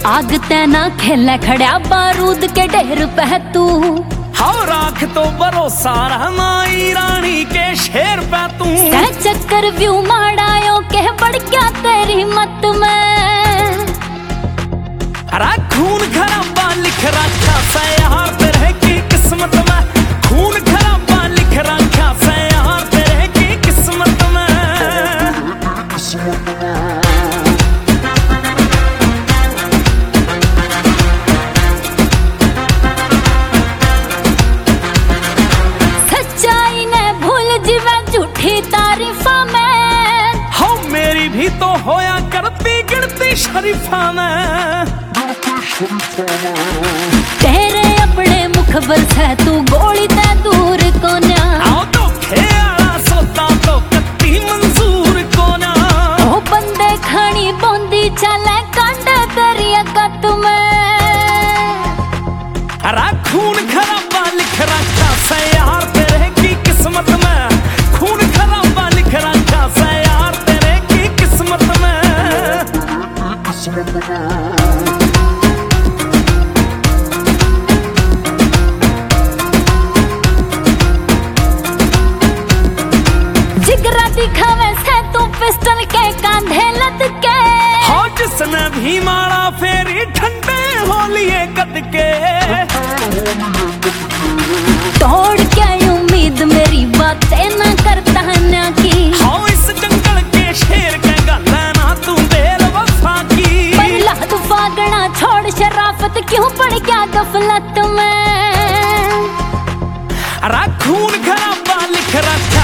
आग तेना खेला खड़ा बारूद के ढेर पे तू। हाँ राख तो भरोसा रहमाई रानी के शेर पे तू। चक्कर व्यू माड़ायो के बढ़ गया तेरी मत में। अरे खून खराबा लिख रखा से यार तेरे की किस्मत में। खून खराबा लिख रखा से यार तेरे की किस्मत में। भी तो होया करती गिनती शरीफा में। तेरे अपने मुखबर से तू गोली ते दूर कोन्या। आओ तो खेला सोता तो कत्ती मंजूर कोन्या। ओ बंदे खानी बोंदी चले कांडे तेरी अकत में। अरे खून खराबा लिख रखा से यार तेरे की किस्मत में। खून खराबा लिख रखा से यार तेरे की किस्मत में। जिगरा दिखावे से तू पिस्टल के कांधे लद के। हाँ जिसने भी मारा फेरी ठंडे हो लिए कद के। तोड़ के उम्मीद मेरी बातें ना करता ना की। हाँ इस जंगल के शेर के गले ना तू देर वफा की। पहला तू फागना छोड़ शराफत क्यों पड़ गया गफलत में। अरे खून खराबा लिख रखा